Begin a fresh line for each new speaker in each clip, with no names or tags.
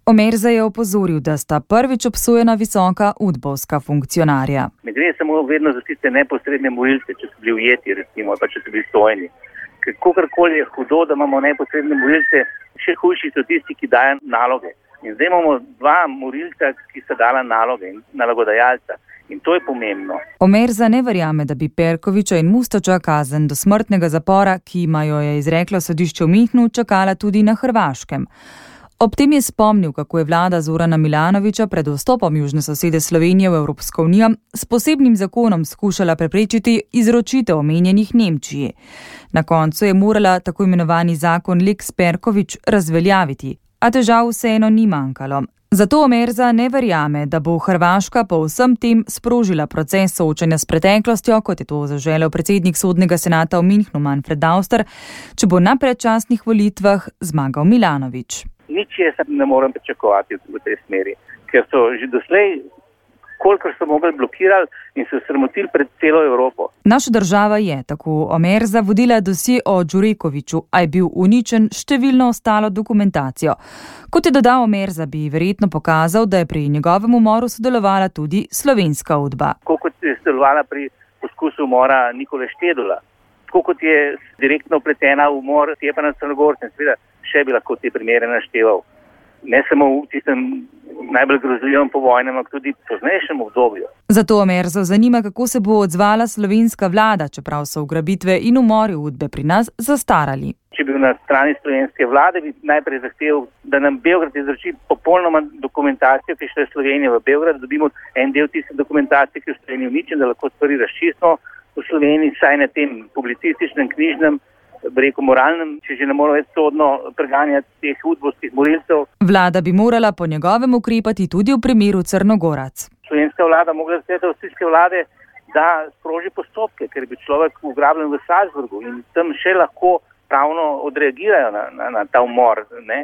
Omerza je opozoril, da sta prvič obsojena visoka udbovska funkcionarja.
Ne gre samo vedno za tiste neposredne morilce, če so bili ujeti, recimo, pa če so bili sojeni. Kakorkoli je hudo, da imamo neposredne morilce, še hujši so tisti, ki dajo naloge. In zdaj imamo dva morilca, ki so dala naloge in nalogodajalca. In to je pomembno.
Omerza ne verjame, da bi Perkoviča in Mustača kazen do smrtnega zapora, ki jima jo je izreklo sodišče v Münchnu, čakala tudi na Hrvaškem. Ob tem je spomnil, kako je vlada Zorana Milanovića pred vstopom južne sosede Slovenije v Evropsko unijo s posebnim zakonom skušala preprečiti izročitev omenjenih Nemčiji. Na koncu je morala tako imenovani zakon Lex Perkovič razveljaviti, a težav vseeno ni manjkalo. Zato Omerza ne verjame, da bo Hrvaška po vsem tem sprožila proces soočanja s preteklostjo, kot je to zaželel predsednik sodnega senata v Münchnu Manfred Dauster, če bo na predčasnih volitvah zmagal Milanović.
Nič jaz ne morem pričakovati v tej smeri, ker so že doslej, kolikor so mogli blokirali in se sramotili pred celo Evropo.
Naša država je, tako Omerza, vodila dosje o Đurekoviću, a je bil uničen številno ostalo dokumentacijo. Kot je dodal Omerza, bi verjetno pokazal, da je pri njegovem umoru sodelovala tudi slovenska udba.
Kot je sodelovala pri poskusu umora Nikole Štedula, kot je direktno upletena v umor Stjepana Crnogorca, seveda še bi lahko te primere našteval. Ne samo v tistem najbolj grozljivem povojnem, ampak tudi v poznejšem obdobju.
Zato Omerzo zanima, kako se bo odzvala slovenska vlada, čeprav so ugrabitve in umori udbe pri nas zastarali.
Če bi bil na strani slovenske vlade, bi najprej zahteval, da nam Beograd izroči popolnoma dokumentacijo, ki šla je Slovenija v Beograd, da dobimo en del tiste dokumentacije, ki je v Sloveniji uničen, da lahko stvari razčistimo v Sloveniji, saj na tem publicističnem, knjižnem, reko moralnem, če že ne moramo več sodno preganjati teh udbovskih morilcev.
Vlada bi morala po njegovem ukrepati tudi v primeru Crnogorac.
Slovenska vlada mogla sveta avstrijske vlade, da sproži postopke, ker je bil človek ugrabljen v Salzburgu in tam še lahko pravno odreagirajo na ta umor.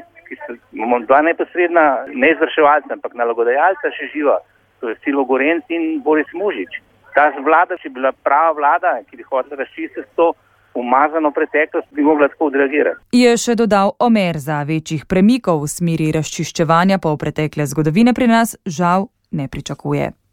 Imamo dva neposredna, ne izvrševalca, ampak nalogodajalca še živa, to je Silvo Gorenc in Boris Mužič. Ta vlada, če bi bila prava vlada, ki bi hotela razčistiti to umazano preteklost, bi mogla tako odreagirati.
Je še dodal Omerza, večjih premikov v smeri razčiščevanja polpretekle zgodovine pri nas žal ne pričakuje.